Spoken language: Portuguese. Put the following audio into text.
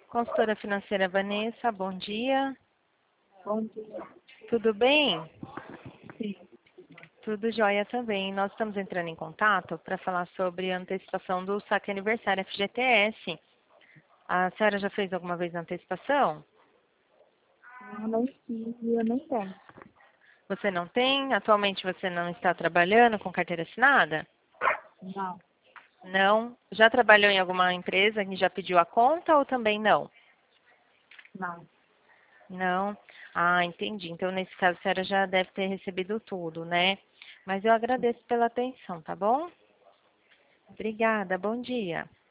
Consultora financeira Vanessa, bom dia. Bom dia. Tudo bem? Sim. Tudo jóia também. Nós estamos entrando em contato para falar sobre a antecipação do saque aniversário FGTS. A senhora já fez alguma vez a antecipação? Eu não fiz e eu nem tenho. Você não tem? Atualmente você não está trabalhando com carteira assinada? Não, Não. Já trabalhou em alguma empresa que já pediu a conta ou também não? não. Não. Ah, entendi. Então, nesse caso, a senhora já deve ter recebido tudo, né? Mas eu agradeço pela atenção, tá bom? Obrigada. Bom dia.